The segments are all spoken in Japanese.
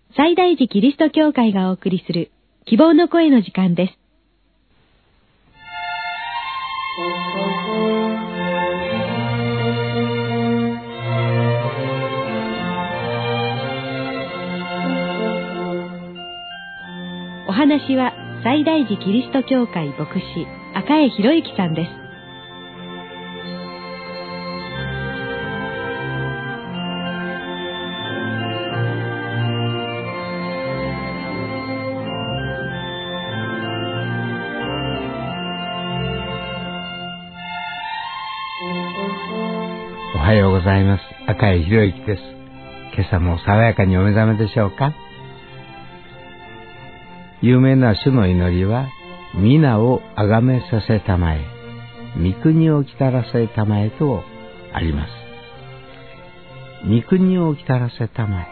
西大寺キリスト教会がお送りする希望の声の時間です。お話は西大寺キリスト教会牧師赤江博之さんです。 おはようございます。赤江博之です。今朝も爽やかにお目覚めでしょうか。有名な主の祈りは、皆をあがめさせたまえ、御国をきたらせたまえとあります。御国をきたらせたまえ。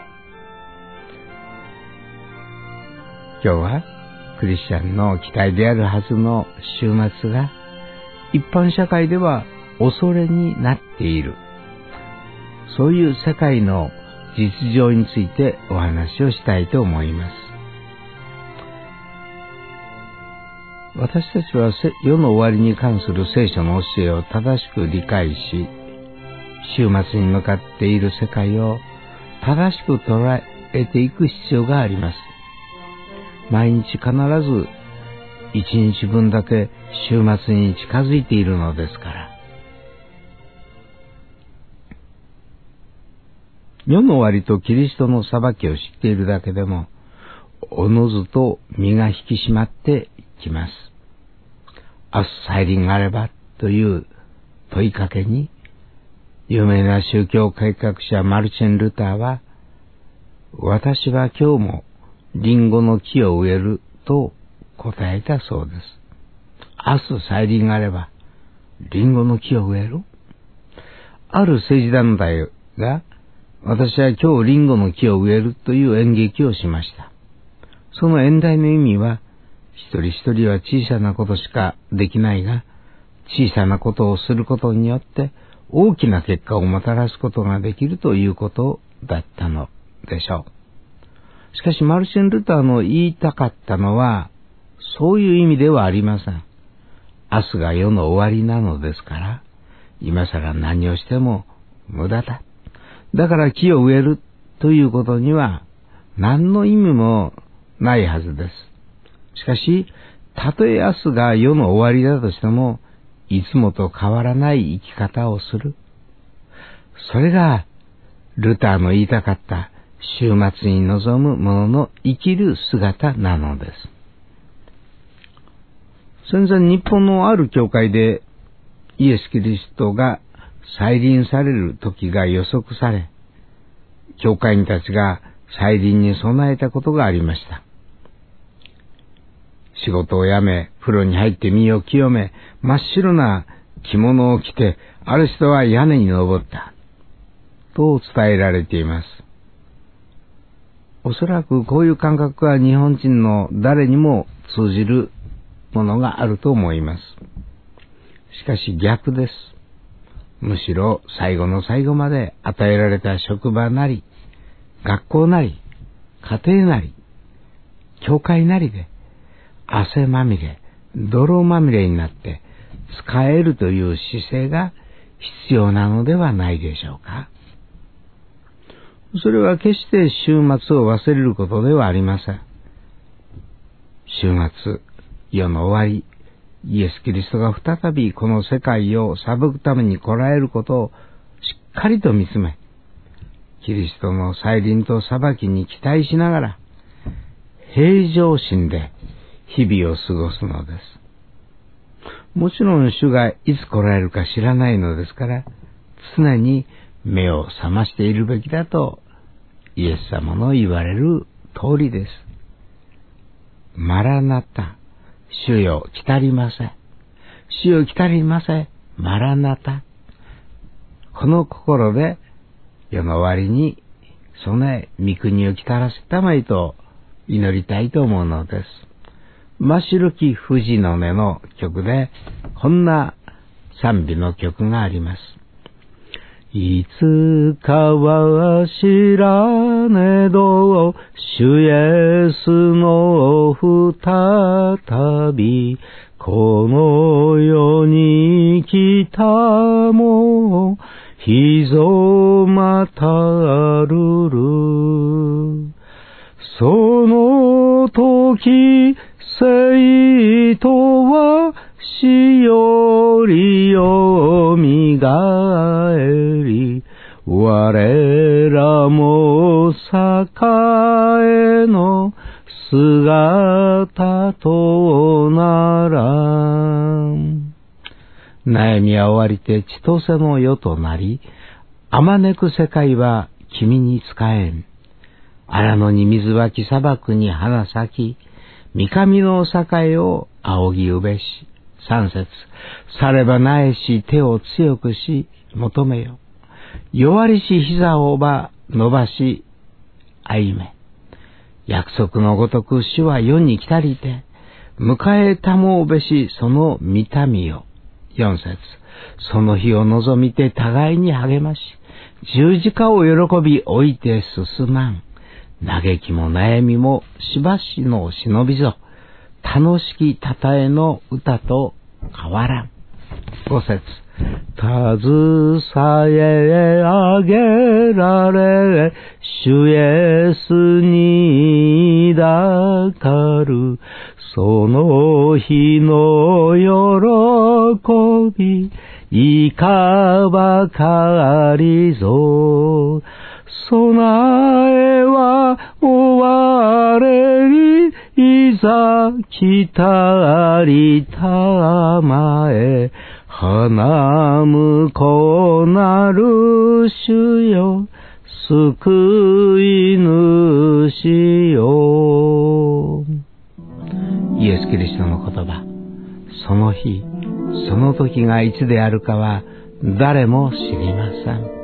今日はクリスチャンの期待であるはずの週末が、一般社会では恐れになっている。そういう世界の実情についてお話をしたいと思います。私たちは世の終わりに関する聖書の教えを正しく理解し、終末に向かっている世界を正しく捉えていく必要があります。毎日必ず一日分だけ終末に近づいているのですから。世の終わりとキリストの裁きを知っているだけでも、おのずと身が引き締まってきます。明日再臨があればという問いかけに、有名な宗教改革者マルチン・ルターは、私は今日もリンゴの木を植えると答えたそうです。明日再臨があればリンゴの木を植える？ある政治団体が、私は今日リンゴの木を植えるという演劇をしました。その演題の意味は、一人一人は小さなことしかできないが、小さなことをすることによって大きな結果をもたらすことができるということだったのでしょう。しかしマルチン・ルターの言いたかったのは、そういう意味ではありません。明日が世の終わりなのですから、今更何をしても無駄だ。だから木を植えるということには何の意味もないはずです。しかし、たとえ明日が世の終わりだとしても、いつもと変わらない生き方をする。それが、ルターの言いたかった終末に臨む者の生きる姿なのです。戦前日本のある教会で、イエス・キリストが再臨される時が予測され、教会員たちが再臨に備えたことがありました。仕事を辞め、風呂に入って身を清め、真っ白な着物を着て、ある人は屋根に登った、と伝えられています。おそらくこういう感覚は日本人の誰にも通じるものがあると思います。しかし逆です。むしろ最後の最後まで与えられた職場なり、学校なり、家庭なり、教会なりで、汗まみれ、泥まみれになって使えるという姿勢が必要なのではないでしょうか。それは決して終末を忘れることではありません。終末、世の終わり、イエス・キリストが再びこの世界を裁くために来られることをしっかりと見つめ、キリストの再臨と裁きに期待しながら、平常心で日々を過ごすのです。もちろん主がいつ来られるか知らないのですから、常に目を覚ましているべきだとイエス様の言われる通りです。マラナタ、主よ来たりませ。主よ来たりませ。マラナタ。この心で世の終わりに備え、御国を来たらせたまえと祈りたいと思うのです。真白き富士の根の曲でこんな賛美の曲があります。いつかは白ねど、主イエスの再び、この世に来たも、ひぞまたるる。その時、生徒は死よりよみがえり、我らも栄の姿とならん。悩みは終わりて千歳の世となり、あまねく世界は君に仕えん。荒野に水湧き砂漠に花咲き、三上の境を仰ぎうべし。三節、さればなえし手を強くし求めよ。弱りし膝を伸ばし歩め。約束のごとく主は世に来たりて、迎えたもうべしその御民よ。四節、その日を望みて互いに励まし、十字架を喜び置いて進まん。嘆きも悩みもしばしの忍びぞ、楽しきたたえの歌と変わらん。五節、携えあげられ、主イエスに抱かる、その日の喜び、いかばかりぞ。備えは終われり、いざ来たりたまえ、花むこなる主よ、救い主よ。イエス・キリストの言葉、その日、その時がいつであるかは誰も知りません。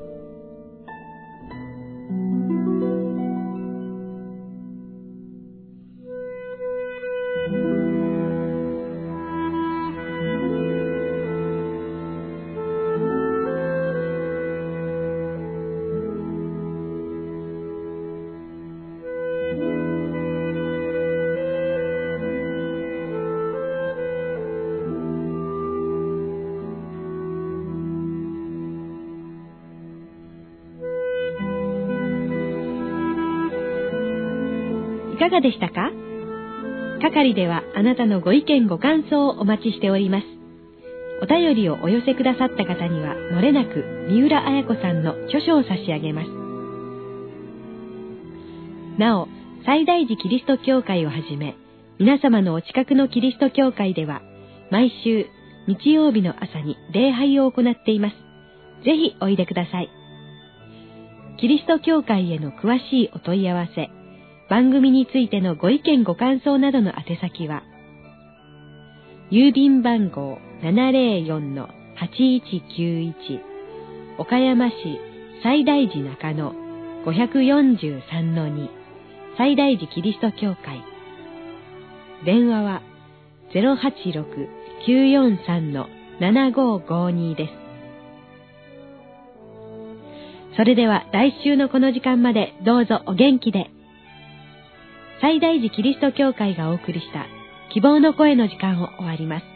いかがでしたか？係ではあなたのご意見ご感想をお待ちしております。お便りをお寄せくださった方にはもれなく三浦綾子さんの著書を差し上げます。なお、西大寺キリスト教会をはじめ、皆様のお近くのキリスト教会では毎週日曜日の朝に礼拝を行っています。ぜひおいでください。キリスト教会への詳しいお問い合わせ、番組についてのご意見ご感想などの宛先は、郵便番号 704-8191 岡山市西大寺中野 543-2 西大寺キリスト教会。電話は 086-943-7552 です。それでは来週のこの時間までどうぞお元気で。西大寺キリスト教会がお送りした希望の声の時間を終わります。